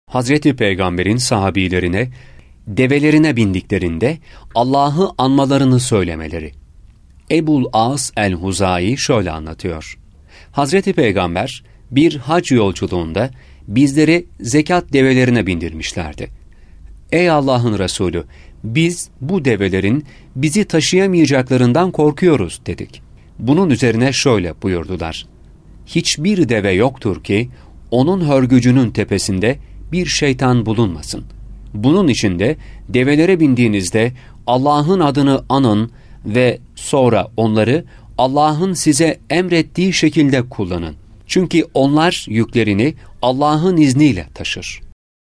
Hazreti Peygamber'in sahabilerine develerine bindiklerinde Allah'ı anmalarını söylemeleri. Ebul As el-Huzai şöyle anlatıyor. Hazreti Peygamber bir hac yolculuğunda bizleri zekat develerine bindirmişlerdi. Ey Allah'ın Resulü, biz bu develerin bizi taşıyamayacaklarından korkuyoruz dedik. Bunun üzerine şöyle buyurdular. Hiçbir deve yoktur ki onun hörgücünün tepesinde bir şeytan bulunmasın. Bunun için de develere bindiğinizde Allah'ın adını anın ve sonra onları Allah'ın size emrettiği şekilde kullanın. Çünkü onlar yüklerini Allah'ın izniyle taşır.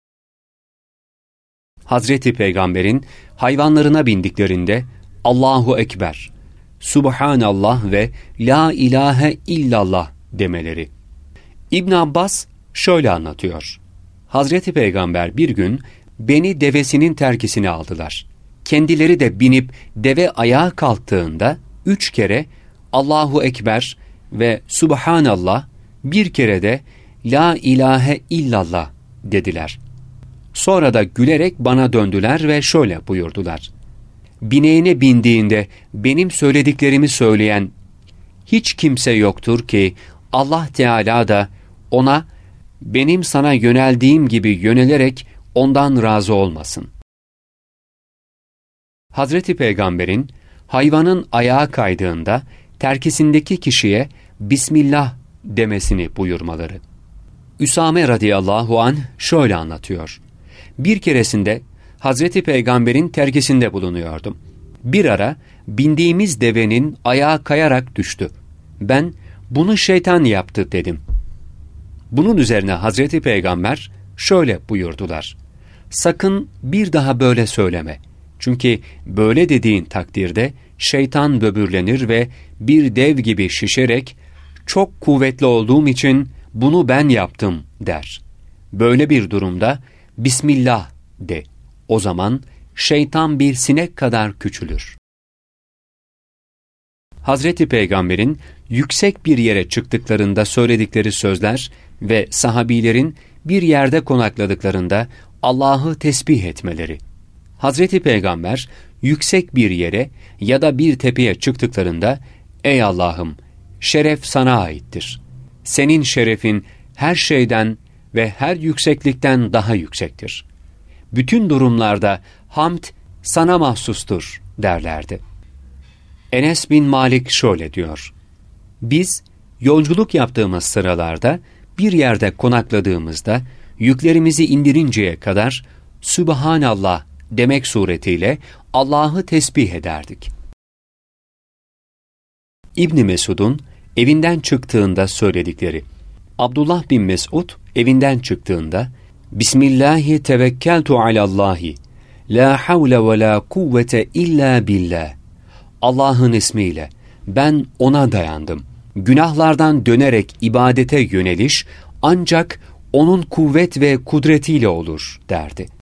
Hazreti Peygamber'in hayvanlarına bindiklerinde Allahu Ekber, Subhanallah ve La ilahe illallah demeleri. İbn Abbas şöyle anlatıyor. Hazreti Peygamber bir gün beni devesinin terkisine aldılar. Kendileri de binip deve ayağa kalktığında 3 kere Allahu Ekber ve Subhanallah, bir kere de La ilahe illallah dediler. Sonra da gülerek bana döndüler ve şöyle buyurdular. Bineğine bindiğinde benim söylediklerimi söyleyen hiç kimse yoktur ki Allah Teala da ona benim sana yöneldiğim gibi yönelerek ondan razı olmasın. Hazreti Peygamber'in hayvanın ayağa kaydığında terkisindeki kişiye Bismillah demesini buyurmaları. Üsame radıyallahu anh şöyle anlatıyor. Bir keresinde Hazreti Peygamber'in terkisinde bulunuyordum. Bir ara bindiğimiz devenin ayağı kayarak düştü. Ben bunu şeytan yaptı dedim. Bunun üzerine Hazreti Peygamber şöyle buyurdular. Sakın bir daha böyle söyleme. Çünkü böyle dediğin takdirde şeytan böbürlenir ve bir dev gibi şişerek çok kuvvetli olduğum için bunu ben yaptım der. Böyle bir durumda Bismillah de. O zaman şeytan bir sinek kadar küçülür. Hazreti Peygamber'in yüksek bir yere çıktıklarında söyledikleri sözler ve sahabilerin bir yerde konakladıklarında Allah'ı tesbih etmeleri. Hazreti Peygamber yüksek bir yere ya da bir tepeye çıktıklarında ey Allah'ım, şeref sana aittir. Senin şerefin her şeyden ve her yükseklikten daha yüksektir. Bütün durumlarda hamd sana mahsustur derlerdi. Enes bin Malik şöyle diyor. Biz yolculuk yaptığımız sıralarda bir yerde konakladığımızda yüklerimizi indirinceye kadar Sübhanallah demek suretiyle Allah'ı tesbih ederdik. İbn Mesud'un evinden çıktığında söyledikleri. Abdullah bin Mesud evinden çıktığında Bismillahi tevekkeltu alallahi la havle ve la kuvvete illa billah. Allah'ın ismiyle ben ona dayandım. Günahlardan dönerek ibadete yöneliş ancak onun kuvvet ve kudretiyle olur derdi.